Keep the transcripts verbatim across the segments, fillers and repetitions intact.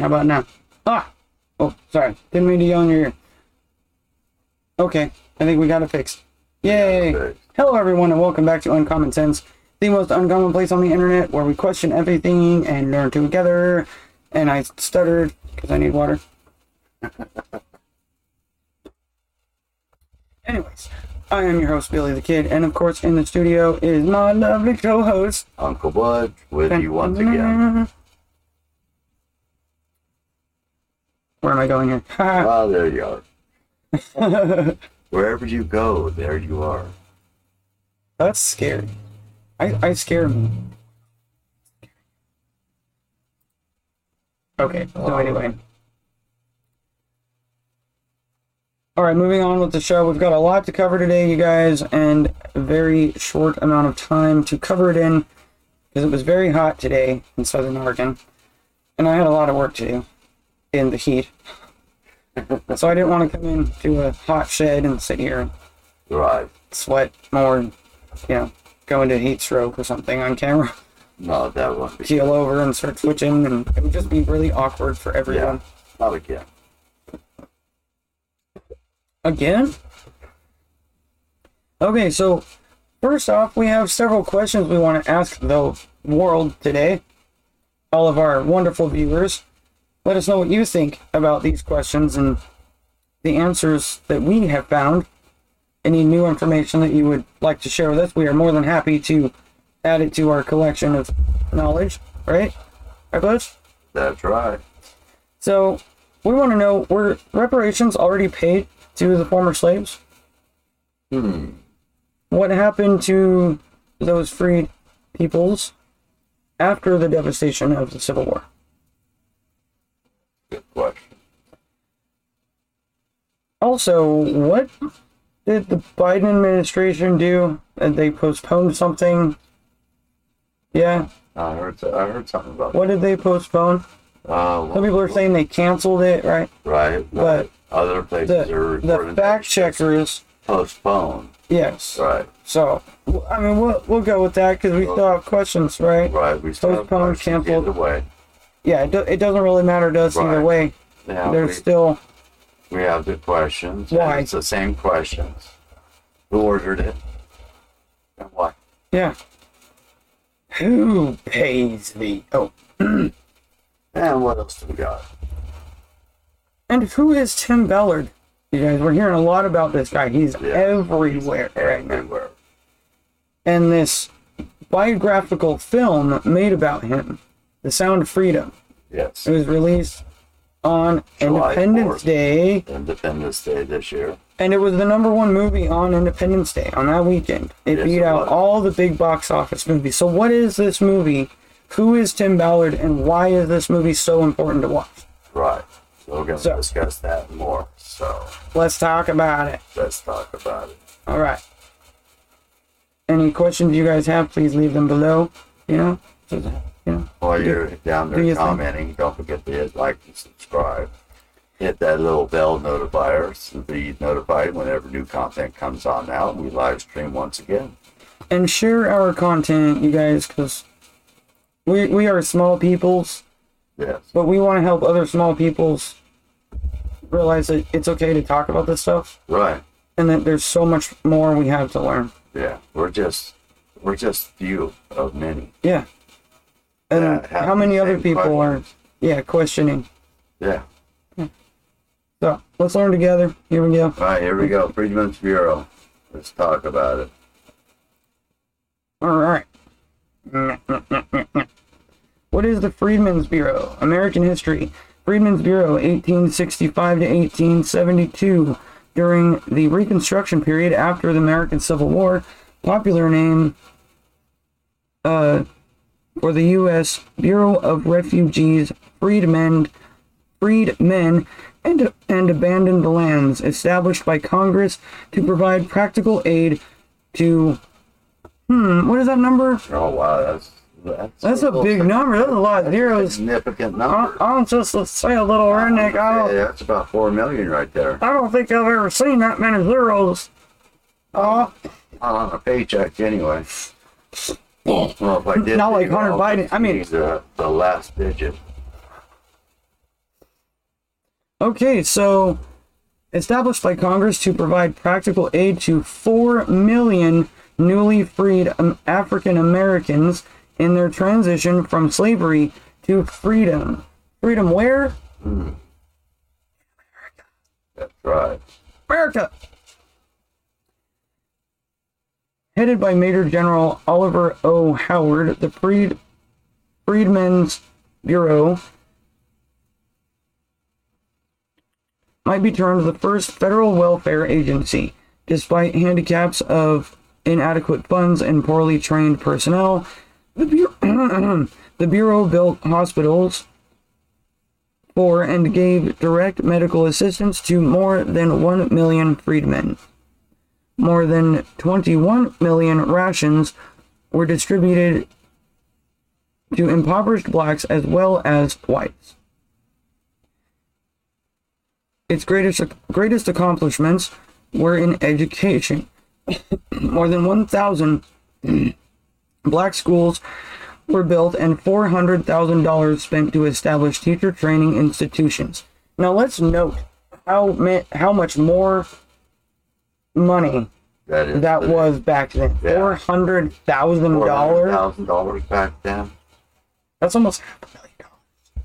How about now? Ah! Oh, sorry. Didn't mean to yell in your ear. Okay, I think we got it fixed. Yay! Okay. Hello everyone and welcome back to Uncommon Sense, the most uncommon place on the internet where we question everything and learn together. And I stuttered because I need water. Anyways, I am your host, Billy the Kid, and of course in the studio is my lovely co-host, Uncle Bud, with you once again. Where am I going here? Ah, there you are. Wherever you go, there you are. That's scary. I, I scare me. Okay, so anyway. Alright, moving on with the show. We've got a lot to cover today, you guys, and a very short amount of time to cover it in, because it was very hot today in Southern Oregon, and I had a lot of work to do in the heat. So I didn't want to come into a hot shed and sit here and Right. sweat more and, you know, go into heat stroke or something on camera. No, that won't be. Keel over and start twitching, and it would just be really awkward for everyone. Yeah, not again. Again? Okay, so first off, we have several questions we want to ask the world today. All of our wonderful viewers. Let us know what you think about these questions and the answers that we have found. Any new information that you would like to share with us, we are more than happy to add it to our collection of knowledge, right? Right, Butch? That's right. So, we want to know, were reparations already paid to the former slaves? Hmm. What happened to those freed peoples after the devastation of the Civil War? Good question. Also, what did the Biden administration do? Did they postpone something? Yeah. I heard. I heard something about What did they postpone? that. Uh, Some people are saying they canceled it, right? right, but other places The, are the reporting fact that checkers, postponed. yes. Right. So, I mean, we'll, we'll go with that because we still have questions, right? Right. We still have Postponed, questions canceled. either way. Yeah, it, do, it doesn't really matter to us either Right. way. Yeah, There's we, still, we have the questions. Why? And it's the same questions. Who ordered it? And why? yeah. Who pays the... Oh. And what else do we got? And who is Tim Ballard? You guys, we're hearing a lot about this guy. He's Yeah. everywhere right now. Everywhere. And this biographical film made about him, The Sound of Freedom, Yes. it was released on July Independence fourth. Day, Independence Day this year. and it was the number one movie on Independence Day on that weekend. It Yes, beat it out was. all the big box office movies. So what is this movie? Who is Tim Ballard, and why is this movie so important to watch? Right. So we're going to So- discuss that more. So Let's talk about it. let's talk about it. All right. Any questions you guys have, please leave them below. You know, so that, you know. While Do- you're down do there you think- commenting, don't forget to hit like and subscribe. Hit that little bell notifier to be notified whenever new content comes on out. We live stream once again. And share our content, you guys, because we we are small peoples, Yes. but we want to help other small peoples realize that it's okay to talk about this stuff, Right. and that there's so much more we have to learn. Yeah. We're just we're just few of many. Yeah. And that have how many the other same people are, questions. yeah, questioning. Yeah. So let's learn together. Here we go. All right, here we go. Freedmen's Bureau. Let's talk about it. All right. What is the Freedmen's Bureau? American history. Freedmen's Bureau, eighteen sixty-five to eighteen seventy-two. During the Reconstruction period after the American Civil War, popular name uh, for the U S Bureau of Refugees, freedmen, freedmen, and and abandoned lands, established by Congress to provide practical aid to. Hmm, what is that number? Oh wow, that's that's, That's a big number. That's a lot of zeros. Significant I, number. I don't just say a little redneck. I Yeah, don't. that's about four million right there. I don't think I've ever seen that many zeros. Oh, Not on a paycheck anyway. Well, if I did, Not like figure Hunter out Biden. I mean- the, the last digit. Okay, so established by Congress to provide practical aid to four million newly freed um, African Americans in their transition from slavery to freedom. Freedom where? Hmm. That's right. America! Headed by Major General Oliver O. Howard, the Freed, Freedmen's Bureau might be termed the first federal welfare agency. Despite handicaps of inadequate funds and poorly trained personnel, the Bureau, the Bureau built hospitals for and gave direct medical assistance to more than one million freedmen. More than twenty-one million rations were distributed to impoverished blacks as well as whites. Its greatest greatest accomplishments were in education. More than one thousand black schools were built and four hundred thousand dollars spent to establish teacher training institutions. Now let's note how ma- how much more money That is that the- was back then. Yeah. Four hundred thousand four hundred dollars. thousand dollars back then. That's almost half a million dollars.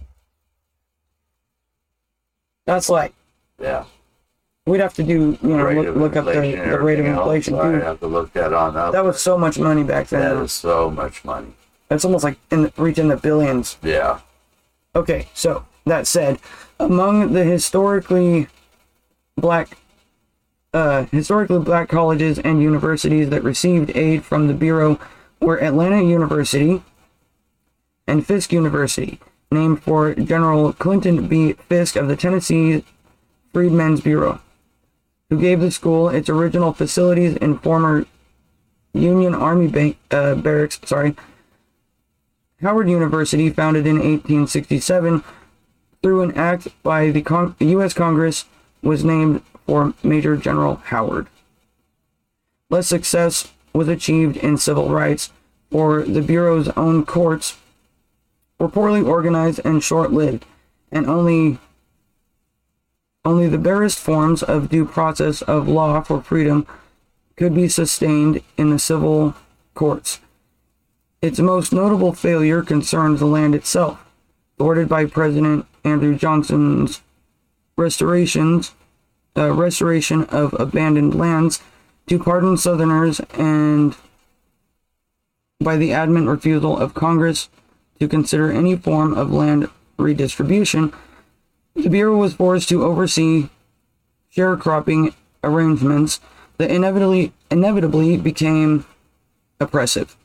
That's like Yeah. we'd have to do you know Rate look, of look up the, inflation and the rate of everything else, inflation so I too. have to look that on up. That was so much money back That then. is so much money. That's almost like in the, reaching the billions. Yeah. Okay, so that said, among the historically black uh, historically black colleges and universities that received aid from the Bureau were Atlanta University and Fisk University, named for General Clinton B. Fisk of the Tennessee Freedmen's Bureau, who gave the school its original facilities in former Union Army bank, uh, barracks. Sorry. Howard University, founded in eighteen sixty-seven through an act by the Con- U S Congress, was named for Major General Howard. Less success was achieved in civil rights, for the Bureau's own courts were poorly organized and short-lived, and only only the barest forms of due process of law for freedom could be sustained in the civil courts. Its most notable failure concerns the land itself, thwarted by President Andrew Johnson's restorations, uh, restoration of abandoned lands to pardon Southerners, and by the adamant refusal of Congress to consider any form of land redistribution. The Bureau was forced to oversee sharecropping arrangements that inevitably inevitably became oppressive.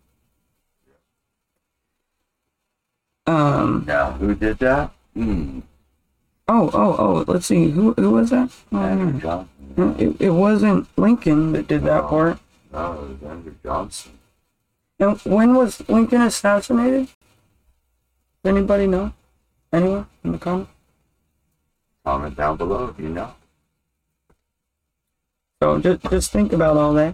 Um. Now, who did that? Hmm. Oh, oh, oh. Let's see. Who who was that? Oh, I Andrew don't know. Johnson. It, it wasn't Lincoln that did that No. part. No, it was Andrew Johnson. Now, when was Lincoln assassinated? Does anybody know? Anyone in the comments? Comment down below if you know. So just just think about all that.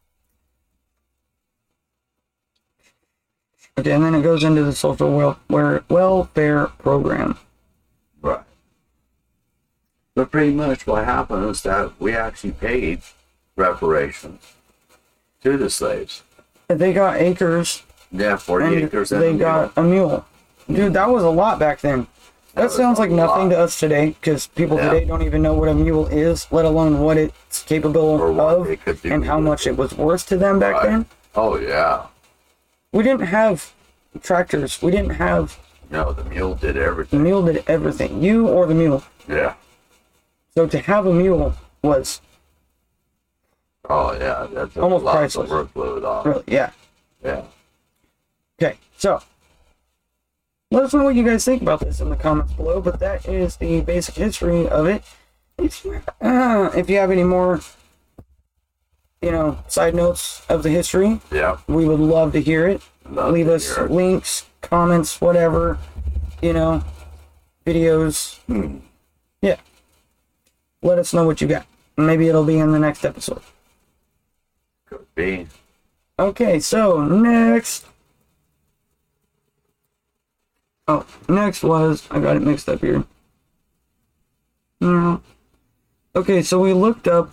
Okay, and then it goes into the social welfare welfare program. Right. But pretty much what happened is that we actually paid reparations to the slaves. They got acres, Yeah, forty and acres and they a got a mule. Dude, that was a lot back then. That That was sounds a like nothing lot. to us today, because people Yeah. today don't even know what a mule is, let alone what it's capable Or what of, it could do and how with much it. it was worth to them back Right. then. Oh, yeah. We didn't have tractors. We didn't have No, the mule did the everything. mule did everything. You or the mule. Yeah. So to have a mule was Oh, yeah. That's a Almost lot priceless. of workload off. really, yeah. Yeah. Okay, so let us know what you guys think about this in the comments below. But that is the basic history of it. If you, uh, if you have any more, you know, side notes of the history, Yeah. we would love to hear it. Love Leave to us hear it. links, comments, whatever, you know, videos. Hmm. Yeah. Let us know what you got. Maybe it'll be in the next episode. Could be. Okay, so next. Oh, next was, I got it mixed up here. Yeah. Okay, so we looked up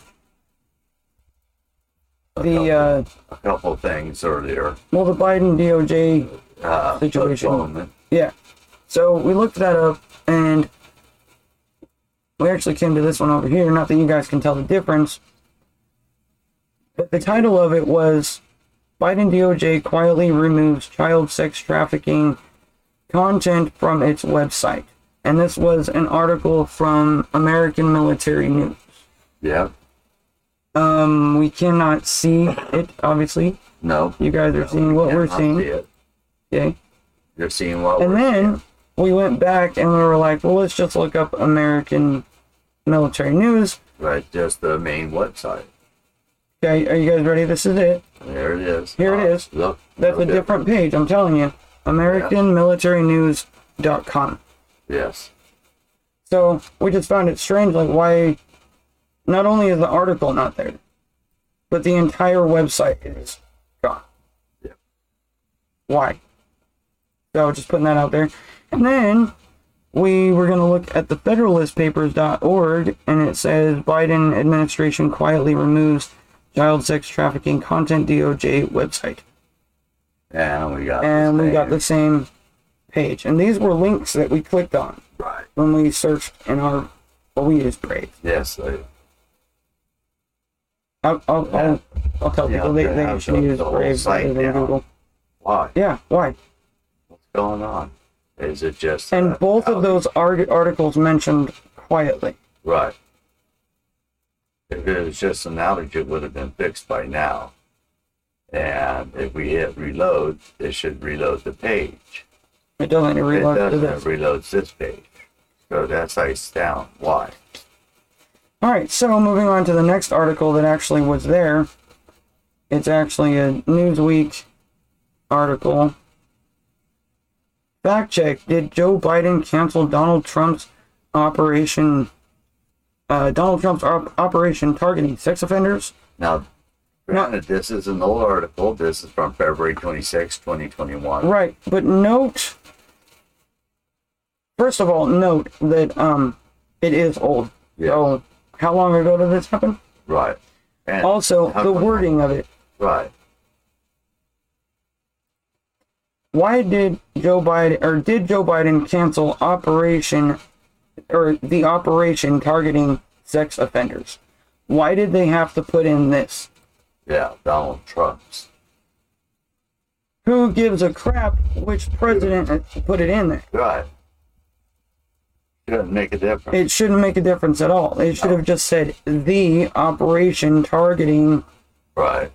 A the, couple, uh, a couple things earlier. well, the Biden D O J Uh, situation. postponement. Yeah. So we looked that up, and we actually came to this one over here. Not that you guys can tell the difference. But the title of it was Biden D O J quietly removes child sex trafficking content from its website. And this was an article from American Military News. Yeah. Um, we cannot see it, obviously. No. You guys are No, seeing what we we're cannot seeing. see it. Okay. You're seeing what And we're then seeing. we went back and we were like, well, let's just look up American Military News. Right, just the main website. Okay, are you guys ready? This is it. There it is. Here it Uh, is. Look. That's no a different page, I'm telling you. American Military News dot com. Yes. So we just found it strange, like why not only is the article not there, but the entire website is gone. Yeah. Why? So just putting that out there. And then we were going to look at the federalist papers dot org, and it says Biden administration quietly removes child sex trafficking content D O J website. And we got And the we got same. the same page. And these were links that we clicked on Right. when we searched in our, well, we used Brave. Yes. They, I'll, I'll, I'll, I'll tell Yeah, people they, they they have should the- use the whole Brave site rather than now. Google. why? Yeah, why? What's going on? Is it just And uh, both of how- those art- articles mentioned quietly. Right. If it was just an outage, it would have been fixed by now. And if we hit reload, it should reload the page. It doesn't It reload to doesn't. this. It reloads this page. So that's iced down. Why? Alright, so moving on to the next article that actually was there. It's actually a Newsweek article. Fact check. Did Joe Biden cancel Donald Trump's operation, uh, Donald Trump's op- operation targeting sex offenders? Now, granted, this is an old article. This is from February twenty-sixth, twenty twenty-one. Right, but note, first of all, note that um, it is old. Yeah. So, how long ago did this happen? Right. And Also, how the come- wording of it. Right. Why did Joe Biden, or did Joe Biden cancel operation, or the operation targeting sex offenders? Why did they have to put in this? Yeah. Donald Trump's. Who gives a crap which president put it in there? Right. Shouldn't make a difference. It shouldn't make a difference at all. They should have just said the operation targeting. Right.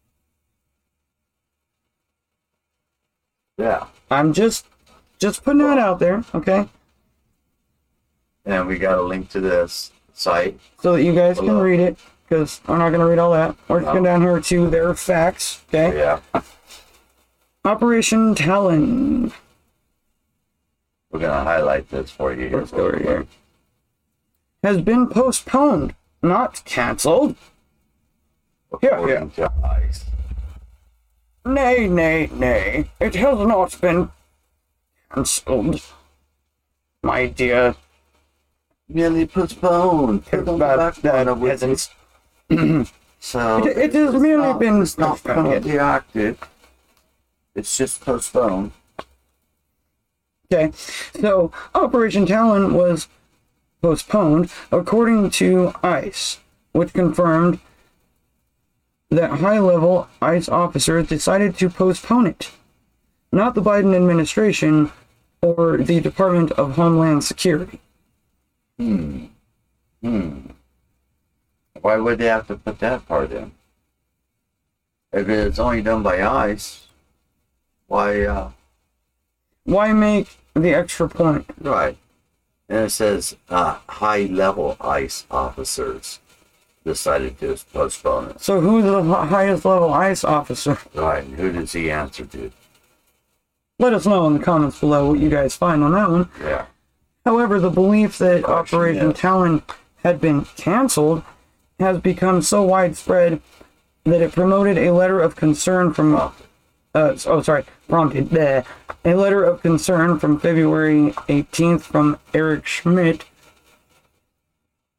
Yeah. I'm just, just putting that out there, okay? And we got a link to this site. So that you guys can Hello. read it, because I'm not going to read all that. We're just No. going down here to their facts, okay? Yeah. Operation Talon. We're going to highlight this for you here. Let's go right here. Has been postponed, not canceled. Yeah, According to ICE. Nay, nay, nay. It has not been cancelled. My dear, Merely postponed. Put on the that, back that burner with hasn't. it. So It- it has it's merely not- been It's not postponed. currently active. It's just postponed. Okay, so Operation Talon was postponed according to ICE, which confirmed that high-level ICE officers decided to postpone it. Not the Biden administration or the Department of Homeland Security. Hmm. Hmm. Why would they have to put that part in? If it's only done by ICE, why, uh, Why make the extra point? right. And it says, uh, high-level ICE officers decided to postpone it. So who's the hi- highest level ICE officer? Right. And who does he answer to? Let us know in the comments below what you guys find on that one. Yeah. However, the belief that Question, Operation yes. Talon had been canceled has become so widespread that it promoted a letter of concern from, uh, Prompted. oh, sorry, prompted, bleh, a letter of concern from February eighteenth from Eric Schmidt,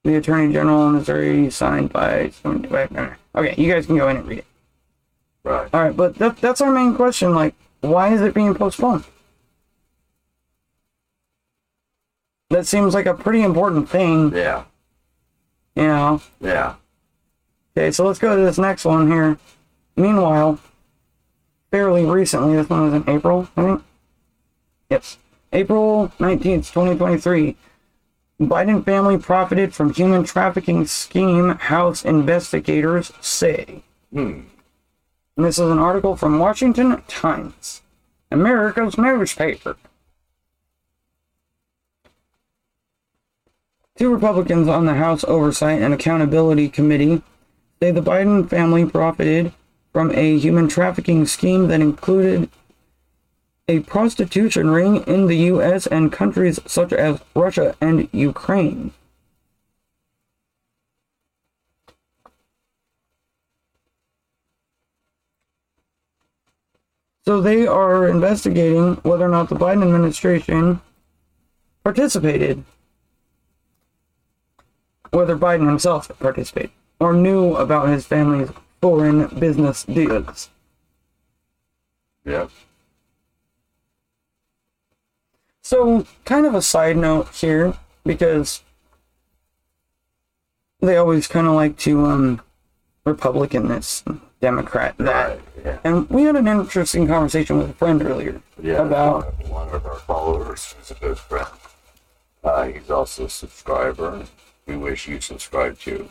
The Attorney General of Missouri signed by... Okay, you guys can go in and read it. Right. Alright, but that, that's our main question. Like, why is it being postponed? That seems like a pretty important thing. Yeah. You know? Yeah. Okay, so let's go to this next one here. Meanwhile, fairly recently, this one was in April, I think. Yes. April nineteenth, twenty twenty-three. Biden family profited from human trafficking scheme, House investigators say. Hmm. And this is an article from Washington Times, America's newspaper. Two Republicans on the House Oversight and Accountability Committee say the Biden family profited from a human trafficking scheme that included a prostitution ring in the U S and countries such as Russia and Ukraine. So they are investigating whether or not the Biden administration participated, whether Biden himself participated, or knew about his family's foreign business deals. Yep. So, kind of a side note here, because they always kind of like to um, Republican this, Democrat that. Right. Yeah. And we had an interesting conversation with a friend earlier Yeah. about... One, one of our followers is a good friend. Uh, he's also a subscriber. We wish you subscribe too.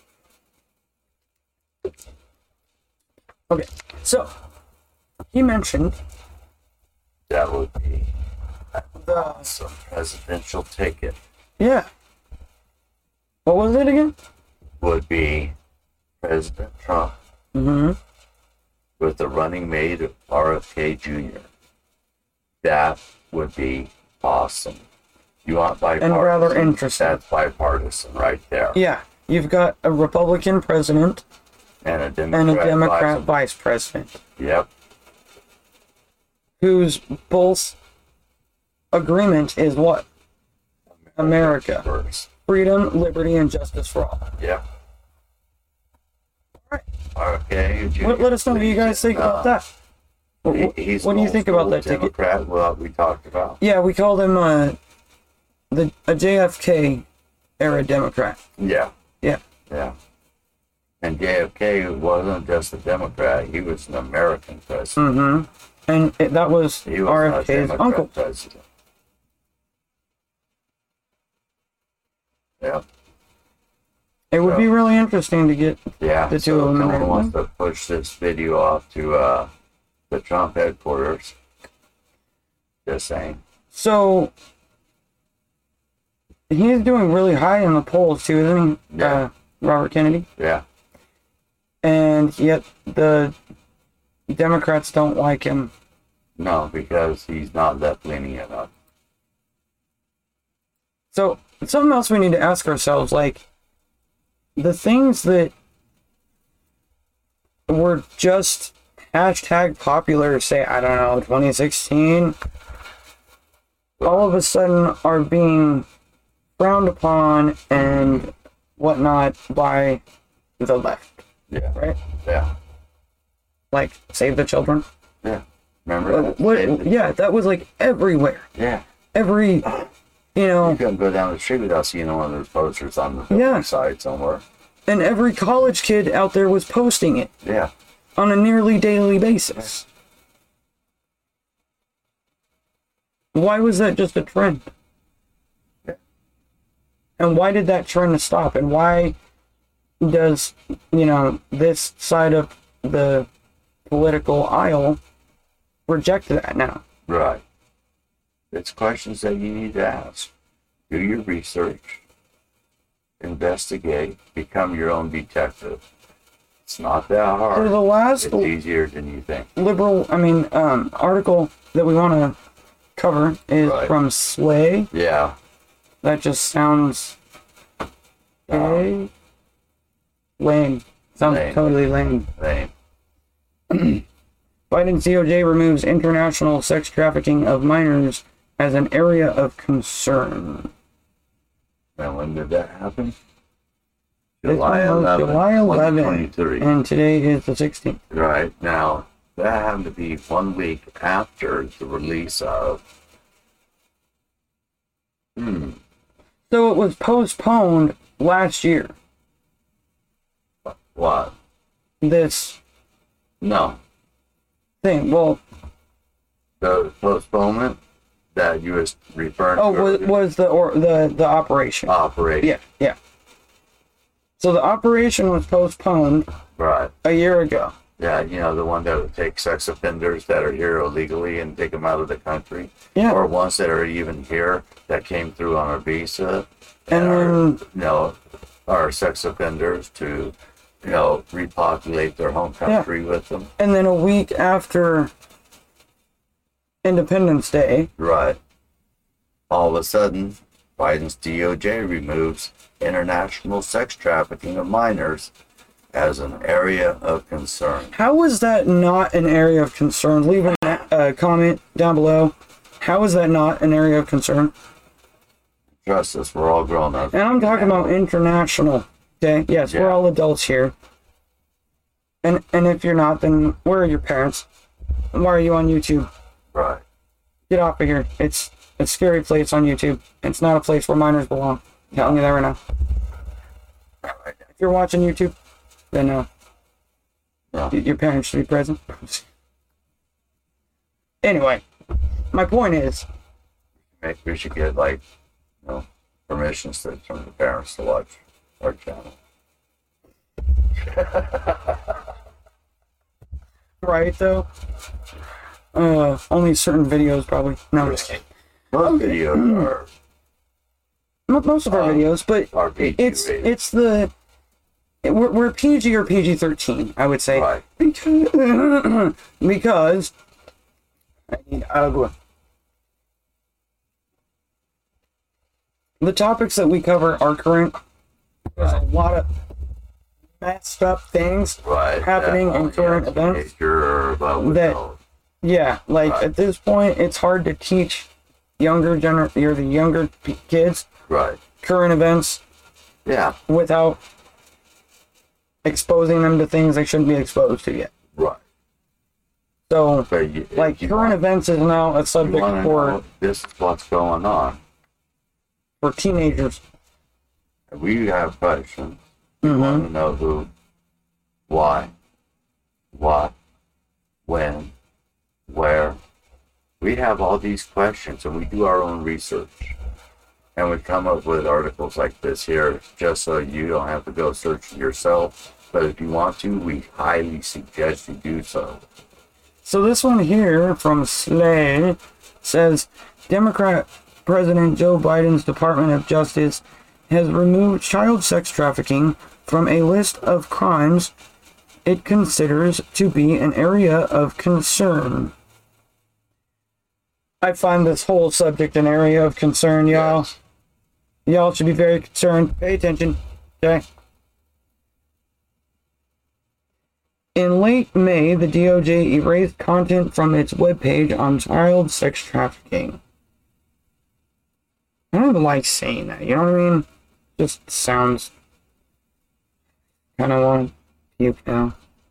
Okay, so, he mentioned That would be the... some presidential ticket. Yeah. What was it again? Would be President Trump Mm-hmm. with the running mate of R F K Junior That would be awesome. You want bipartisan? And rather interesting. That's bipartisan right there. Yeah, you've got a Republican president And a Democrat. and a Democrat vice- vice president, Yep. whose both agreement is what? America. First. Freedom, liberty, and justice for all. Yep. Right. Okay. Let, let us know what you guys think about that. What, what- He- he's what do you an think old about that school ticket? Democrat, what we talked about. Yeah, we call them uh, the a J F K era Democrat. Yeah. Yeah. Yeah. And J F K wasn't just a Democrat; he was an American president. Mm-hmm. And it, that was He was not a R F K's Democrat uncle. president. Yeah. It would So- be really interesting to get Yeah. the two so of them in someone there. wants to push this video off to uh, the Trump headquarters. Just saying. So he's doing really high in the polls too, isn't he? Yeah. Uh, Robert Kennedy. Yeah. And yet the Democrats don't like him. No, because he's not left leaning enough. So something else we need to ask ourselves, like the things that were just hashtag popular, say, I don't know, twenty sixteen, all of a sudden are being frowned upon and whatnot by the left, Yeah. right? Yeah. Like, save the children. Yeah. Remember Uh, that? what, yeah, that was like everywhere. Yeah. Every, you know, You couldn't go down the street without seeing one of those posters on the building Yeah. side somewhere. and every college kid out there was posting it Yeah. on a nearly daily basis. Why was that just a trend? Yeah. And why did that trend stop? And why does, you know, this side of the political aisle reject that now? Right. It's questions that you need to ask. Do your research. Investigate. Become your own detective. It's not that So hard. the last It's easier than you think. liberal, I mean, um, article that we want to cover is Right. from Slay. Yeah. That just sounds gay. Lame. Sounds Lame. totally lame. Lame. Biden C O J removes international sex trafficking of minors as an area of concern. And when did that happen? July This one was eleventh, July eleventh, twenty twenty-three. and today is the sixteenth. Right. Now, that happened to be one week after the release of. Hmm. So it was postponed last year. What? This No. thing. Well, The postponement that you was referring oh, to. was, was the or the the operation? operation. Yeah, yeah. So the operation was postponed Right. a year ago. Yeah, you know, the one that would take sex offenders that are here illegally and take them out of the country. Yeah. Or ones that are even here that came through on a visa. And are, then- you know, are sex offenders to, you know, repopulate their home country with them. And then a week after Independence Day, Right. All of a sudden, Biden's D O J removes international sex trafficking of minors as an area of concern. how is that not an area of concern? Leave a uh, comment down below. How is that not an area of concern? Trust us, we're all grown up. And I'm talking about international. Okay, yes, Yeah. we're all adults here. And and if you're not, then where are your parents? Why are you on YouTube? Right. Get off of here. It's a scary place on YouTube. It's not a place where minors belong. I'm telling you that right now. If you're watching YouTube, then uh, Yeah. y- your parents should be present. Anyway, my point is, Maybe we should get, like, you know, permission slips from the parents to watch our channel. right though, uh, only certain videos probably. No, I'm just kidding. Most videos are, Mo- Most of our Um, videos, but are P G it's rated. it's the we're, we're P G or P G thirteen, I would say, Right. because because I need agua. The topics that we cover are current. There's a lot of messed up things right, happening in that, current yeah, events teenager or above that- adult. Yeah, like Right. at this point, it's hard to teach younger gener or the younger p- kids Right. current events Yeah. without exposing them to things they shouldn't be exposed to yet. Right. So, But you, like you current want, events is now a you subject want to for know this is what's going on. for teenagers. We have questions. We Mhm. want to know who, why, what, when, where. We have all these questions and we do our own research. And we come up with articles like this here just so you don't have to go searching yourself. But if you want to, we highly suggest you do so. So this one here from Slay says Democrat President Joe Biden's Department of Justice has removed child sex trafficking from a list of crimes it considers to be an area of concern. I find this whole subject an area of concern, y'all. Yes. Y'all should be very concerned. Pay attention. Okay. In late May, the D O J erased content from its webpage on child sex trafficking. I don't even like saying that, you know what I mean? Just sounds kind of want to puke now.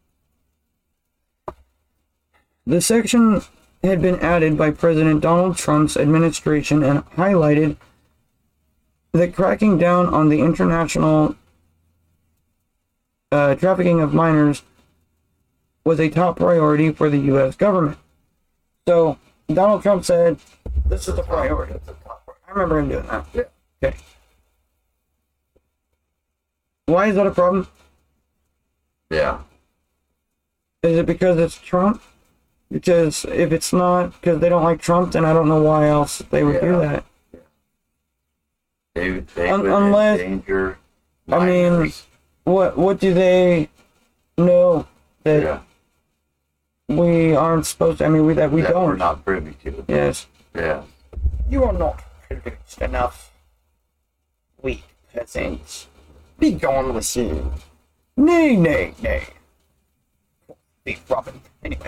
The section had been added by President Donald Trump's administration and highlighted that cracking down on the international uh, trafficking of minors was a top priority for the U S government. So Donald Trump said, "This is the priority." I remember him doing that. Yeah. Okay. Why is that a problem? Yeah. Is it because it's Trump? Because if it's not because they don't like Trump, then I don't know why else they would do Yeah. that. They, they Un- would unless- endanger I mean, minors. What what do they know that yeah. we aren't supposed to? I mean, we that we that we're don't. not privy to. Yes. Yeah. You are not privileged enough. Weak peasants. Be gone with you. Nay, nay, nay. Be Robin. Anyway.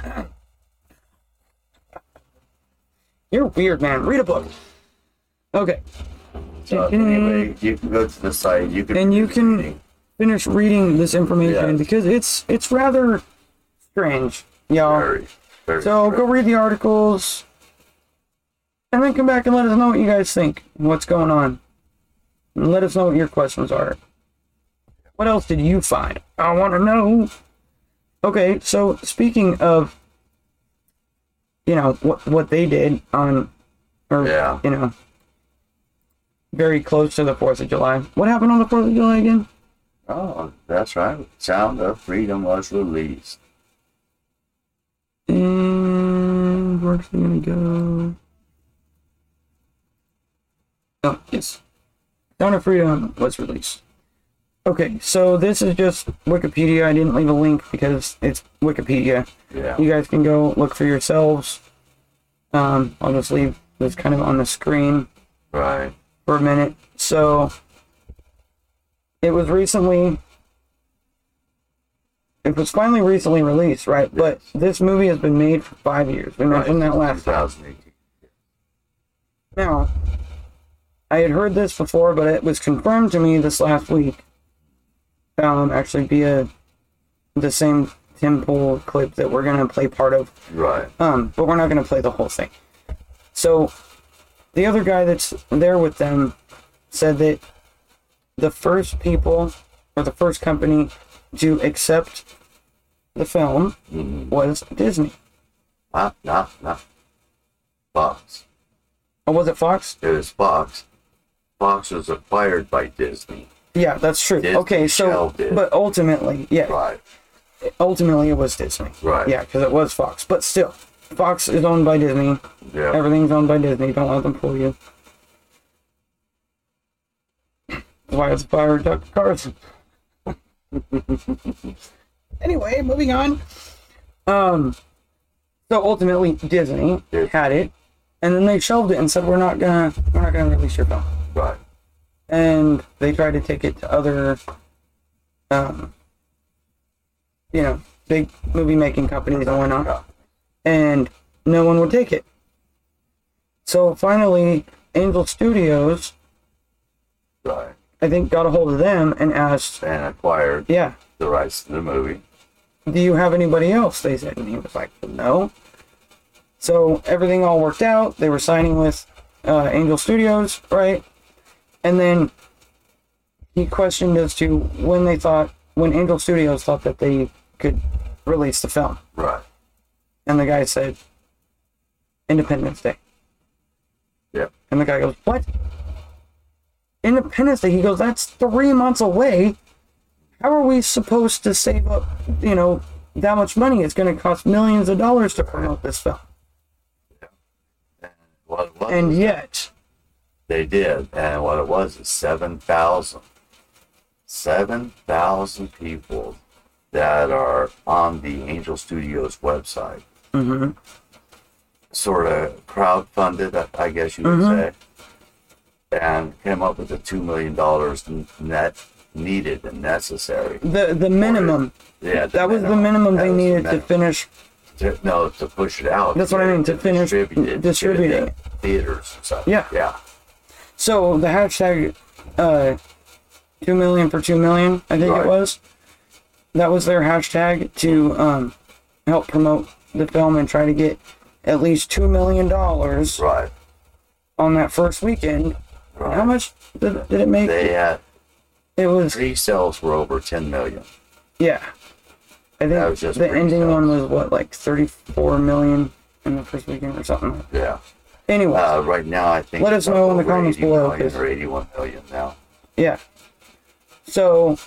You're weird, man. Read a book. Okay. So anyway, you can go to the site. You can And you do can- reading. finish reading this information Yes. because it's it's rather strange, y'all. Very, very So strange. go read the articles, and then come back and let us know what you guys think, and what's going on. And let us know what your questions are. What else did you find? I want to know. Okay, so speaking of, you know, what what they did on, or, Yeah. you know, very close to the fourth of July. What happened on the fourth of July again? Oh, that's right. Sound of Freedom was released. And where's it gonna go? Oh, yes. Sound of Freedom was released. Okay, so this is just Wikipedia. I didn't leave a link because it's Wikipedia. Yeah. You guys can go look for yourselves. Um, I'll just leave this kind of on the screen Right. for a minute. So, it was recently, it was finally recently released, right? But this movie has been made for five years. We mentioned that last time. twenty eighteen. Now, I had heard this before, but it was confirmed to me this last week. Um, actually via the same Tim Pool clip that we're gonna play part of. Right. Um, but we're not gonna play the whole thing. So, the other guy that's there with them said that the first people, or the first company to accept the film Mm-hmm. was Disney. Not, not, not Fox. Or was it Fox? It was Fox. Fox was acquired by Disney. Yeah, that's true. Disney Okay, so, shelved it. but ultimately, yeah, Right. ultimately it was Disney. Right. Yeah, because it was Fox. But still, Fox is owned by Disney. Yeah. Everything's owned by Disney. Don't let them fool you. That's why it's fired Tucker Carlson. Anyway, moving on. Um, so ultimately Disney Yeah. had it, and then they shelved it and said we're not gonna we're not gonna release your film. Right. And they tried to take it to other, um, you know, big movie making companies and whatnot, Yeah. and no one would take it. So finally, Angel Studios, Right. I think, got a hold of them and asked, And acquired yeah, the rights to the movie. do you have anybody else? They said, and he was like, no. So everything all worked out. They were signing with uh, Angel Studios, right? And then he questioned as to when they thought, when Angel Studios thought that they could release the film. Right. And the guy said, Independence Day. Yep. And the guy goes, what? Independence Day? He goes, that's three months away. How are we supposed to save up, you know, that much money? It's going to cost millions of dollars to promote this film. What it was, And yet, they did. And what it was is seven thousand. seven thousand people that are on the Angel Studios website. mhm, Sort of crowdfunded, I guess you would Mhm. say. And came up with the two million dollars net needed and necessary. the the minimum, Yeah, that was the minimum That they was the needed to minimum. finish. To, no, to push it out. That's what I mean, to finish distribute it, distributing get it it. to theaters and stuff. Yeah. Yeah. So the hashtag uh, two million for two million, I think Right. it was. That was their hashtag to um, help promote the film and try to get at least two million dollars Right. on that first weekend. Right. How much did, did it make? They had It was, pre-sales were over ten million. yeah. I That think was just the ending pre-sales. one was what, like thirty-four million in the first weekend or something. Yeah. Anyway, Uh, right now, I think Let us it's up know in the over comments eighty below, million 'cause- or eighty-one million now. yeah. So,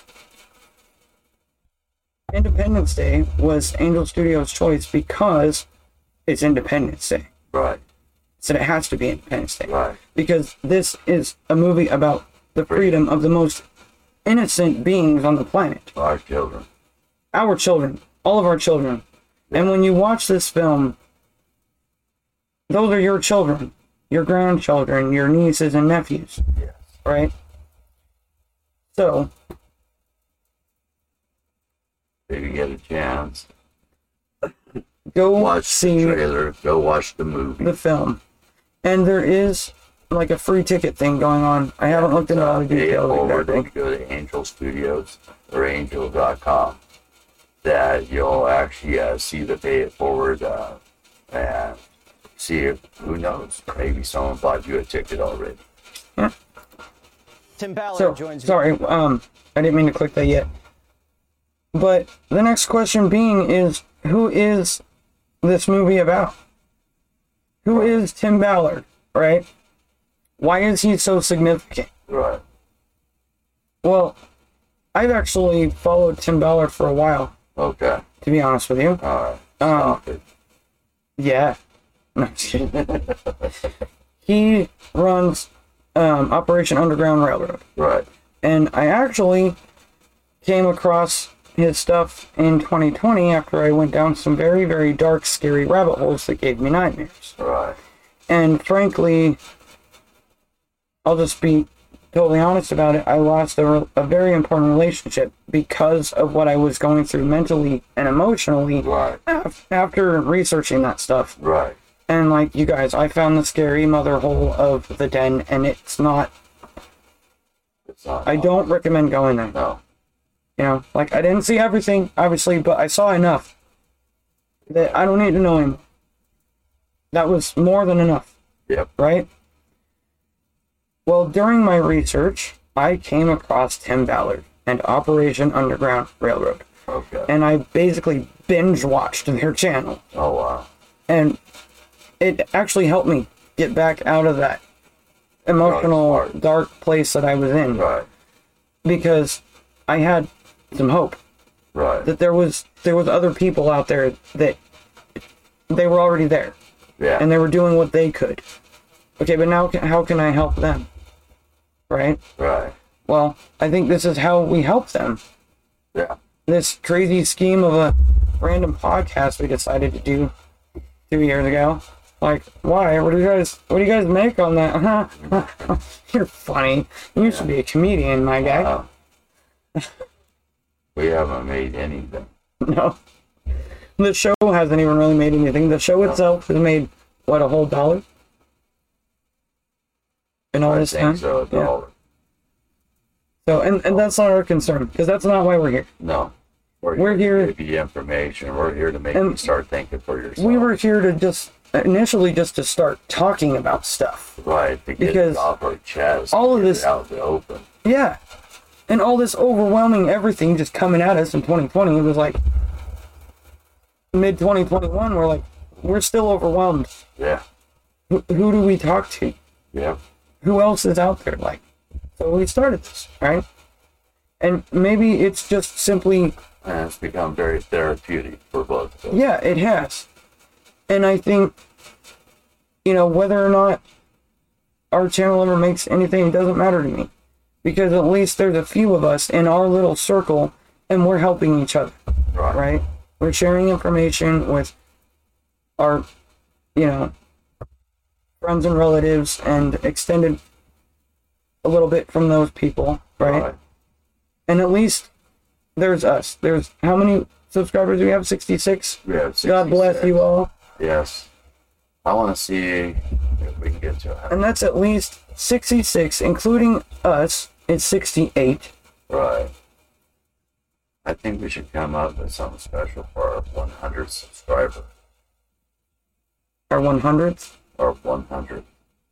Independence Day was Angel Studios' choice because it's Independence Day. Right. So it has to be Independence Day. Right. Because this is a movie about the freedom of the most innocent beings on the planet. Our children. Our children. All of our children. And when you watch this film, those are your children. Your grandchildren, your nieces and nephews. Yes. Right? So, If you get a chance, go watch see the trailer. Go watch the movie. the film. And there is like a free ticket thing going on. I haven't looked into all the Pay it details forward, exactly. if you go to Angel Studios or angel dot com, that you'll actually uh, see the pay it forward uh, and see if, who knows, maybe someone bought you a ticket already. Yeah. Tim Ballard So, joins me. sorry, um, I didn't mean to click that yet. But the next question being is, who is this movie about? Who is Tim Ballard, right? Why is he so significant? Right. Well, I've actually followed Tim Ballard for a while, Okay. to be honest with you. All right. Um, Stop it. Yeah. No, I'm just kidding. He runs um, Operation Underground Railroad. Right. And I actually came across his stuff in twenty twenty after I went down some very, very dark, scary rabbit holes that gave me nightmares. Right. And frankly, I'll just be totally honest about it. I lost a, a very important relationship because of what I was going through mentally and emotionally Right. af- after researching that stuff. Right. And like you guys, I found the scary mother hole of the den, and it's not, It's not. I don't recommend going there. No. You know, like I didn't see everything, obviously, but I saw enough that I don't need to know him. That was more than enough, Yep. right? Well, during my research, I came across Tim Ballard and Operation Underground Railroad. Okay. And I basically binge watched their channel. Oh, wow. And it actually helped me get back out of that emotional, Dark part. dark place that I was in. Right. Because I had some hope Right. that there was there was other people out there that they were already there Yeah. and they were doing what they could. Okay, but now ca- how can I help them? Right? Right. Well, I think this is how we help them. Yeah. This crazy scheme of a random podcast we decided to do two years ago. Like, why? What do you guys what do you guys make on that? You're funny. You should be a comedian, my guy. Uh, we haven't made anything. No. The show hasn't even really made anything. The show itself has made, what, a whole dollar? In all I this think time? so. Yeah. No. So, and, and that's not our concern, because that's not why we're here. No. We're, We're here- to give you information. We're here to make And you start thinking for yourself. We were here to just, initially just to start talking about stuff. right to get because it off our chest. all of get it this- out in the open. Yeah. And all this overwhelming everything just coming at us in twenty twenty, it was like, mid twenty twenty-one, we're like, we're still overwhelmed. Yeah. Who, who do we talk to? Yeah. Who else is out there? Like, so we started this, right? And maybe it's just simply, And it's become very therapeutic for both of us. yeah, it has. And I think, you know, whether or not our channel ever makes anything, it doesn't matter to me. Because at least there's a few of us in our little circle, and we're helping each other, Right. right? We're sharing information with our, you know, friends and relatives, and extended a little bit from those people, right? Right. And at least there's us. There's how many subscribers do we have? sixty-six? We have God bless sixty-six. you all. Yes. I want to see if we can get to it. And that's at least sixty-six, including us. It's sixty-eight. Right. I think we should come up with something special for our one hundredth subscriber. Our one hundredth. Or one hundred.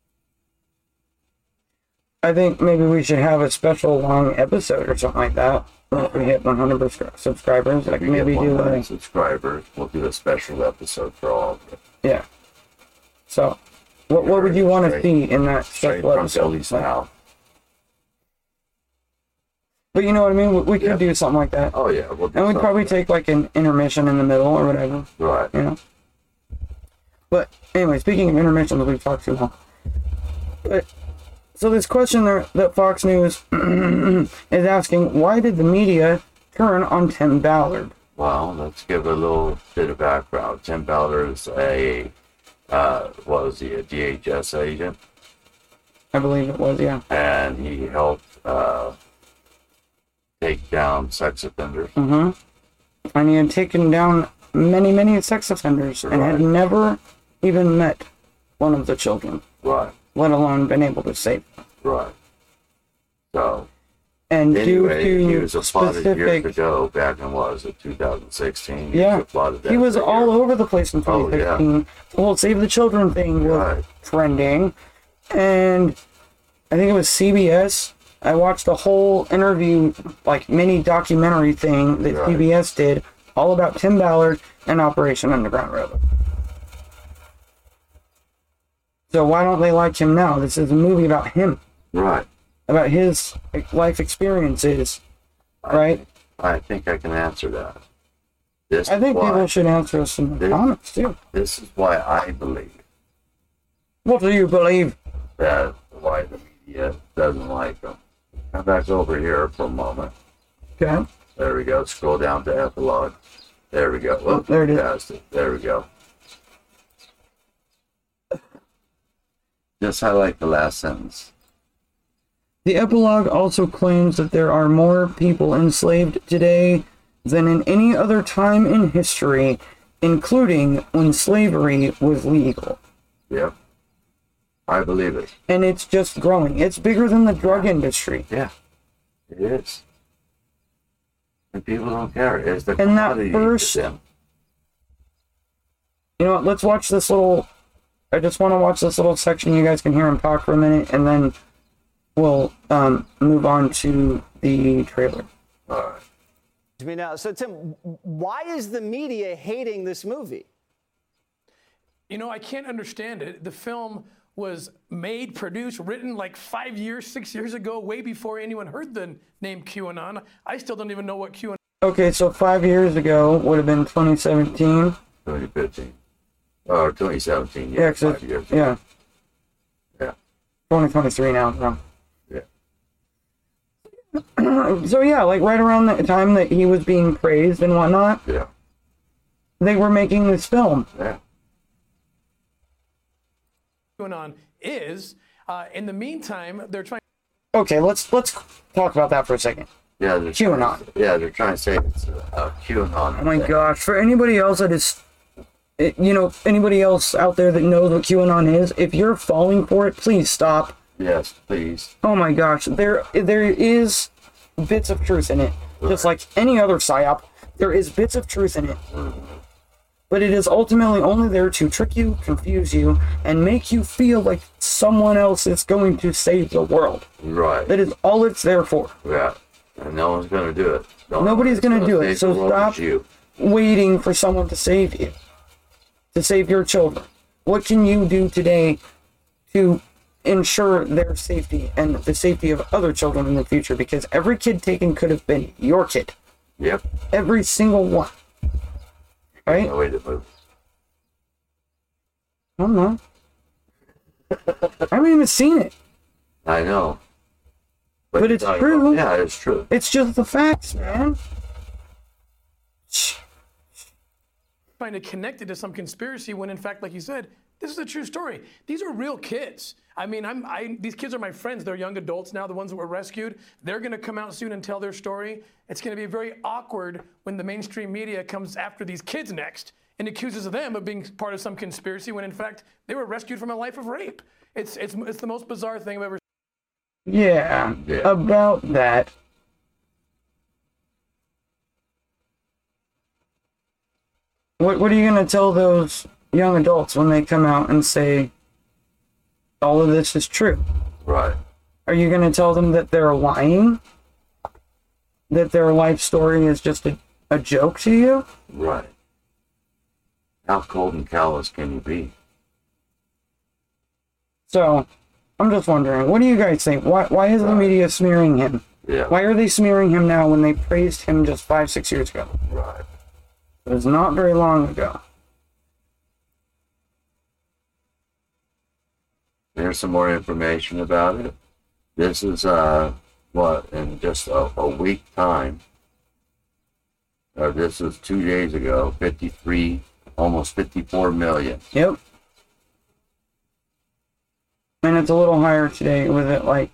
I think maybe we should have a special long episode or something like that. If we hit one hundred subscribers, If like we maybe get do one hundred a, subscribers, we'll do a special episode for all of it. yeah. So, what what would you want to Straight- see in that Straight special from episode? Billy's Like- mouth. But you know what I mean? We, we could Yeah. do something like that. Oh, yeah. We'll do And we'd something probably like take like an intermission in the middle or whatever, that. Right. you know? But anyway, speaking of intermissions, we've talked too long. But, so this question there, that Fox News is asking, why did the media turn on Tim Ballard? Well, let's give a little bit of background. Tim Ballard is a, uh, what was he, a D H S agent? I believe it was, yeah. And he helped uh, take down sex offenders. Mm-hmm. And he had taken down many, many sex offenders and had Right. never even met one of the children. Right. let alone been able to save them. Right. So, And anyway, due to he was applauded years specific, ago, back in, what was it, two thousand sixteen? He yeah, was applauded that he was year. all over the place in Oh, twenty yeah. fifteen. The whole Save the Children thing was Right. trending, and I think it was C B S. I watched the whole interview, like mini documentary thing that Right. C B S did, all about Tim Ballard and Operation Underground Railroad. So why don't they like him now? This is a movie about him, Right. about his life experiences, right? I think I can answer that. This I think is why, people should answer us in the This- comments too. This is why I believe What do you believe? that why the media doesn't like him. Come back over here for a moment. Okay. There we go. Scroll down to epilogue. There we go. Whoop, there it is. Passed it. There we go. Just highlight the last sentence. The epilogue also claims that there are more people enslaved today than in any other time in history, including when slavery was legal. Yep. I believe it. And it's just growing. It's bigger than the drug industry. Yeah. It is. And people don't care. It's the And that commodity to first- them. You know what? Let's watch this little. I just want to watch this little section. You guys can hear him talk for a minute, and then we'll um, move on to the trailer. All right. To me now. So, Tim, why is the media hating this movie? You know, I can't understand it. The film was made, produced, written like five years, six years ago, way before anyone heard the name QAnon. I still don't even know what QAnon Okay, so five years ago would have been twenty seventeen. twenty fifteen. Or twenty seventeen. Yeah, Yeah, 'cause five it- years yeah, ago. Yeah. twenty twenty-three now. So. Yeah. So yeah, like right around the time that he was being praised and whatnot, Yeah. they were making this film. Yeah. QAnon is. Uh, in the meantime, they're trying Okay, let's let's talk about that for a second. Yeah. They're QAnon. Trying to, yeah, they're trying to say it's a, a QAnon. Oh my thing. gosh, for anybody else that is, it- you know, anybody else out there that knows what QAnon is, if you're falling for it, please stop. Yes, please. Oh my gosh, there there is bits of truth in it, just like any other psyop. There is bits of truth in it, but it is ultimately only there to trick you, confuse you, and make you feel like someone else is going to save the world. Right. That is all it's there for. Yeah. And no one's going to do it. No Nobody's one's gonna do it, save so the world stop. but you. Waiting for someone to save you, to save your children. What can you do today to ensure their safety and the safety of other children in the future? Because every kid taken could have been your kid. Yep. Every single one. Right? No way to move. I don't know. I haven't even seen it. I know. But you're it's talking true. About, yeah, it's true. It's just the facts, man. trying to connect it to some conspiracy when, in fact, like you said, this is a true story. These are real kids. I mean, I'm, I, these kids are my friends. They're young adults now, the ones that were rescued. They're going to come out soon and tell their story. It's going to be very awkward when the mainstream media comes after these kids next and accuses them of being part of some conspiracy when, in fact, they were rescued from a life of rape. It's, it's, it's the most bizarre thing I've ever seen. Yeah, Yeah. about that. What What are you gonna tell those young adults when they come out and say all of this is true? Right. Are you gonna tell them that they're lying? That their life story is just a, a joke to you? Right. How cold and callous can you be? So, I'm just wondering, what do you guys think? Why Why is the media smearing him? Yeah. Why are they smearing him now when they praised him just five, six years ago? Right. It was not very long ago. Here's some more information about it. This is, uh, what, in just a, a week time, or this was two days ago, fifty-three, almost fifty-four million. Yep. And it's a little higher today. Was it like,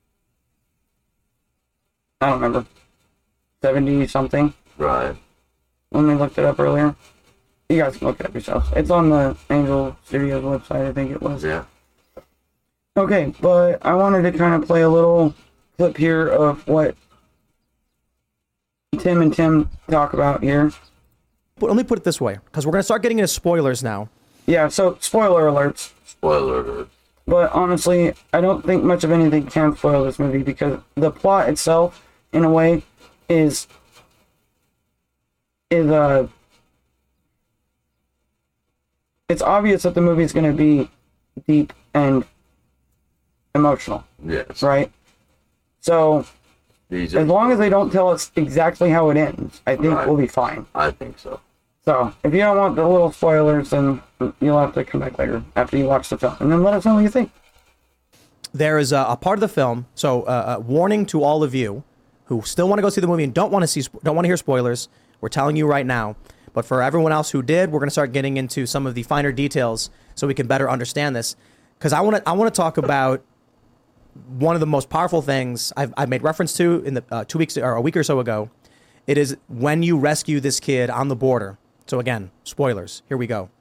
I don't remember, seventy something Right. when we looked it up earlier? You guys can look it up yourselves. It's on the Angel Studios website, I think it was. Yeah. Okay, but I wanted to kind of play a little clip here of what Tim and Tim talk about here. But let me put it this way, because we're going to start getting into spoilers now. Yeah, so spoiler alerts. Spoiler alert. But honestly, I don't think much of anything can spoil this movie because the plot itself, in a way, is is uh it's obvious that the movie is going to be deep and emotional, Yes. right? So These as are, long as they don't tell us exactly how it ends, I think Right. we'll be fine. I think so. So if you don't want the little spoilers, then you'll have to come back later after you watch the film, and then let us know what you think. There is a, a part of the film, so uh, a warning to all of you who still want to go see the movie and don't want to see, don't want to hear spoilers. We're telling you right now. But for everyone else who did, we're going to start getting into some of the finer details so we can better understand this. Because I want to, I want to talk about one of the most powerful things I've, I've made reference to in the uh, two weeks or a week or so ago. It is when you rescue this kid on the border. So again, spoilers. Here we go.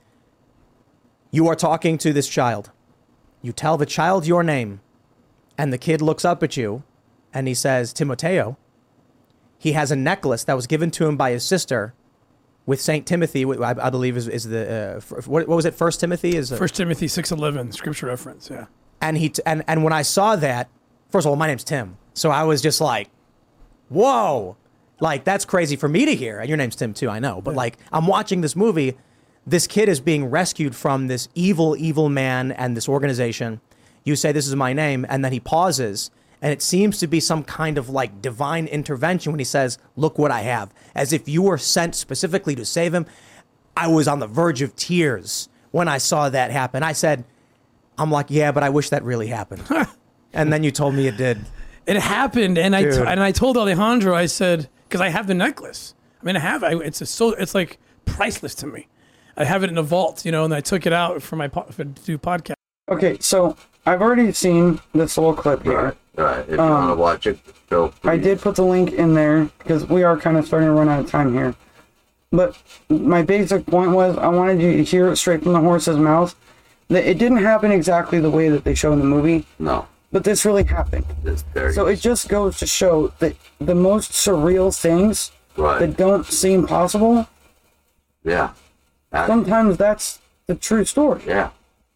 You are talking to this child. You tell the child your name, and the kid looks up at you, and he says, Timoteo. He has a necklace that was given to him by his sister with Saint Timothy, I, I believe is, is the, uh, what, what was it, First Timothy? Is First Timothy six eleven, scripture reference, yeah. And, he t- and, and when I saw that, first of all, my name's Tim. So I was just like, whoa. Like, that's crazy for me to hear. And your name's Tim too, I know. But yeah. Like, I'm watching this movie. This kid is being rescued from this evil, evil man and this organization. You say, this is my name. And then he pauses. And it seems to be some kind of like divine intervention when he says, look what I have. As if you were sent specifically to save him. I was on the verge of tears when I saw that happen. I said, I'm like, yeah, but I wish that really happened. And then you told me it did. It happened. And I, Dude. t- and I told Alejandro, I said, because I have the necklace. I mean, I have, I, it's a, so it's like priceless to me. I have it in a vault, you know, and I took it out for my po- for, to do podcast. Okay, so I've already seen this little clip here. Right. Right. If you Um, want to watch it, feel free. I did put the link in there because we are kind of starting to run out of time here. But my basic point was I wanted you to hear it straight from the horse's mouth. That it didn't happen exactly the way that they show in the movie, No. but this really happened. It's very So it just goes to show that the most surreal things right. that don't seem possible, Yeah. That- sometimes that's the true story. yeah.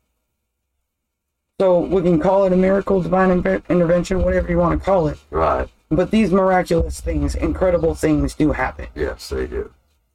So we can call it a miracle, divine inter- intervention, whatever you want to call it. Right. But these miraculous things, incredible things do happen. Yes, they do.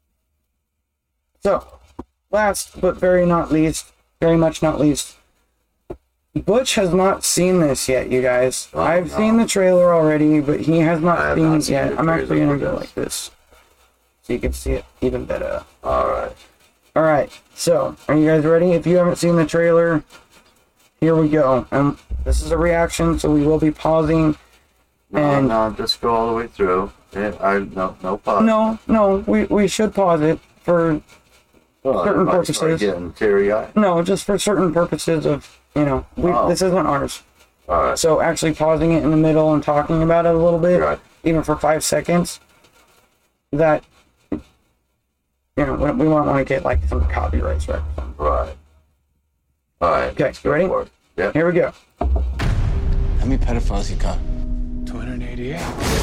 So, last but very not least, very much not least, Butch has not seen this yet, you guys. Oh, I've no. seen the trailer already, but he has I not have seen not it seen yet. the I'm actually trailer going to for go this. like this so you can see it even better. All right. Alright, so, are you guys ready? If you haven't seen the trailer, here we go. Um, this is a reaction, so we will be pausing. No, And no, just go all the way through. Yeah, I no no pause. no, no, we, we should pause it for well, certain I might start purposes. getting teary eyed. no, just for certain purposes of, you know, we, Oh. this isn't ours. All right. So actually pausing it in the middle and talking about it a little bit, Right. even for five seconds, that, you know, we, we won't want to get like some copyright strike. Right. All right. Okay, let's go you ready? for it. Yep. Here we go. How many pedophiles you got? two hundred eighty-eight.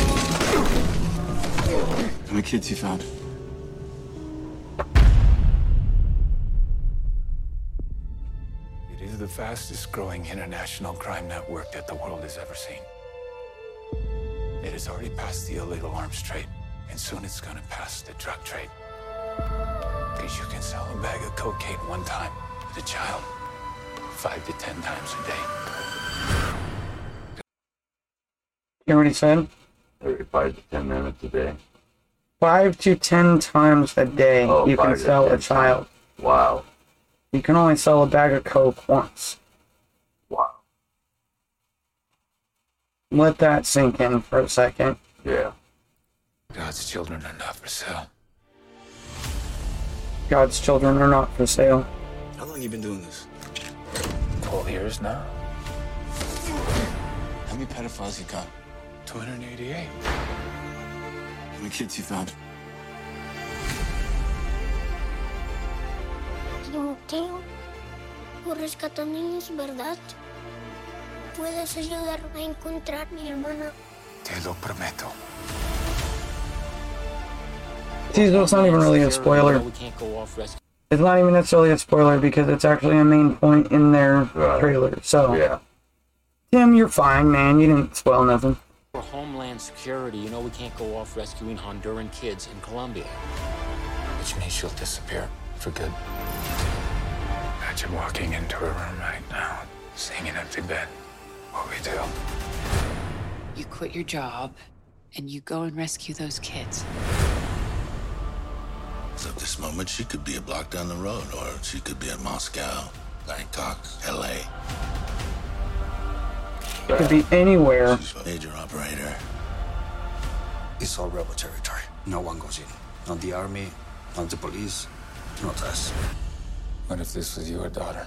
How many kids you found? It is the fastest growing international crime network that the world has ever seen. It has already passed the illegal arms trade, and soon it's gonna pass the drug trade. Because you can sell a bag of cocaine one time to a child, five to ten times a day. You already said? Every five to ten minutes a day. Five to ten times a day Oh, you can five to sell a ten child. Wow. You can only sell a bag of Coke once. Wow. Let that sink in for a second. Yeah. God's children are not for sale. God's children are not for sale. How long you been doing this? twelve years now. How many pedophiles you got? two hundred eighty-eight. How many kids you found? Timoteo, tú rescatas niños, ¿verdad? ¿Puedes ayudarme a encontrar a mi hermana? Te lo prometo. See, so it's not even really a spoiler. We can't go off rescue. It's not even necessarily a spoiler because it's actually a main point in their Right. trailer. So, Yeah. Tim, you're fine, man. You didn't spoil nothing. For Homeland Security, you know we can't go off rescuing Honduran kids in Colombia. Which means she'll disappear for good. Imagine walking into her room right now, seeing an empty bed. What we do? You quit your job and you go and rescue those kids. So at this moment, she could be a block down the road, or she could be in Moscow, Bangkok, L A. It could be anywhere. She's a major operator. It's all rebel territory. No one goes in. Not the army, not the police, not us. What if this was your daughter?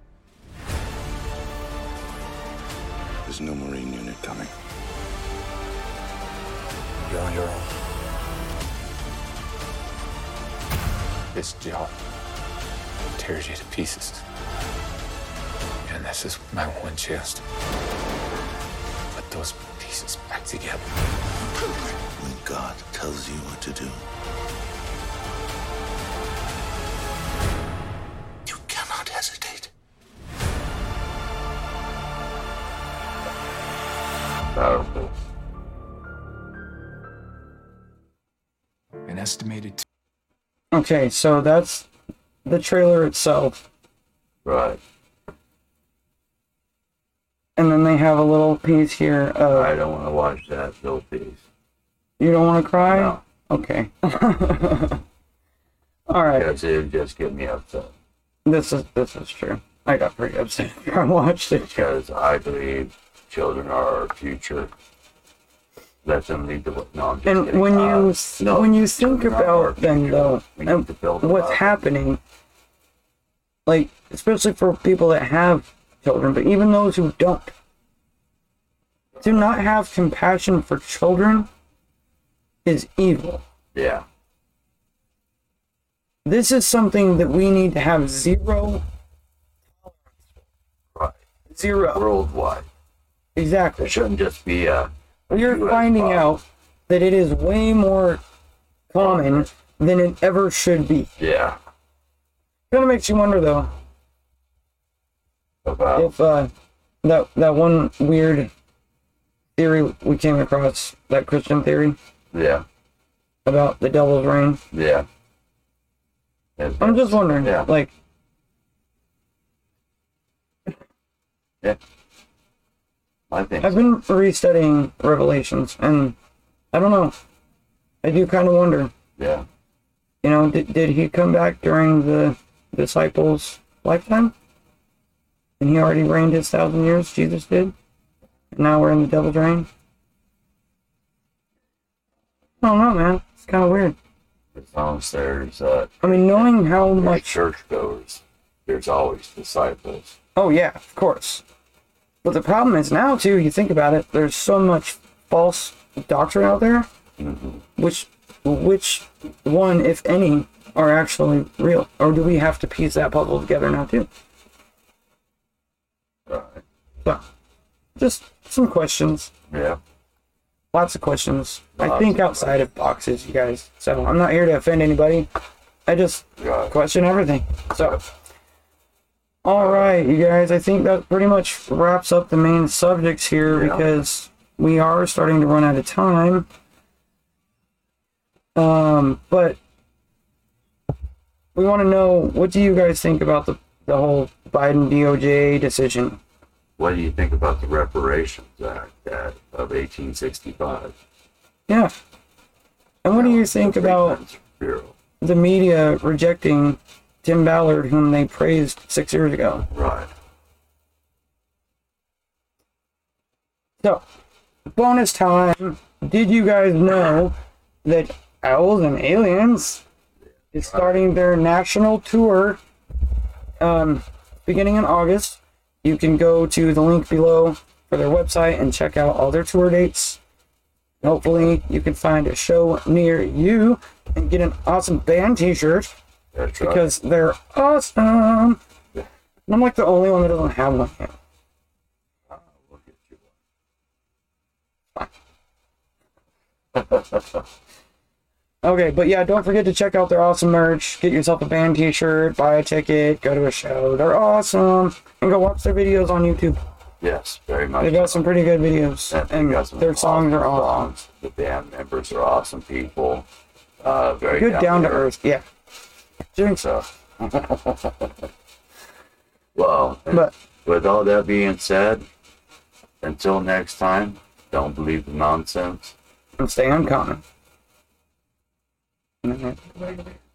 There's no Marine unit coming. You're on your own. This job tears you to pieces. And this is my one chance to put those pieces back together. When God tells you what to do, you cannot hesitate. Powerful. An estimated Okay, so that's the trailer itself. Right. And then they have a little piece here of... I don't want to watch that little piece. You don't want to cry? No. Okay. Alright. Because it would just get me upset. This is this is true. I got pretty upset after I watched it. Because I believe children are our future. Let them lead the way. No, I'm just And kidding. when you Uh, no, when you think children are our about them future. though, We need and to build them what's up. happening, like especially for people that have children, but even those who don't, to not have compassion for children is evil. Yeah. This is something that we need to have zero, Right. zero. Worldwide. Exactly. It shouldn't just be a. You're U S finding problem. out that it is way more common than it ever should be. Yeah. Kind of makes you wonder though, About. if uh, that that one weird theory we came across, that Christian theory Yeah. about the devil's reign. Yeah. It- I'm just wondering, Yeah. like, Yeah. I think. I've been restudying Revelations, and I don't know. I do kind of wonder. Yeah. You know, did did he come back during the disciples' lifetime? And he already reigned his thousand years, Jesus did? And now we're in the devil's reign? I don't know, man. It's kind of weird. As long as there's uh, I mean, knowing how there's much... churchgoers, there's always disciples. Oh, yeah, of course. But the problem is now, too, you think about it, there's so much false doctrine out there. Mm-hmm. Which, which one, if any, are actually real? Or do we have to piece that puzzle together now, too? Right. So, just some questions. Yeah. Lots of questions. I Lots think of outside of boxes, you guys. So I'm not here to offend anybody. I just Right. question everything. So, all right, you guys. I think that pretty much wraps up the main subjects here Yeah. because we are starting to run out of time. Um, but we want to know, what do you guys think about the the whole Biden D O J decision? What do you think about the Reparations Act uh, of eighteen sixty-five? Yeah. And what do you think The about Freedmen's Bureau. the media rejecting Tim Ballard, whom they praised six years ago? Right. So, bonus time. Did you guys know that Owls and Aliens is starting their national tour um, beginning in August? You can go to the link below for their website and check out all their tour dates. Hopefully, you can find a show near you and get an awesome band t-shirt That's right. because they're awesome. And I'm like the only one that doesn't have one yet. We'll Okay, but yeah, don't forget to check out their awesome merch. Get yourself a band t-shirt, buy a ticket, go to a show. They're awesome. And go watch their videos on YouTube. Yes, very much. They've got some pretty good videos. And, And got some their songs are awesome. songs. The band members are awesome people. Uh, very Good down to earth. earth, yeah. Doing so. Well, But- with all that being said, until next time, don't believe the nonsense. And stay uncommon.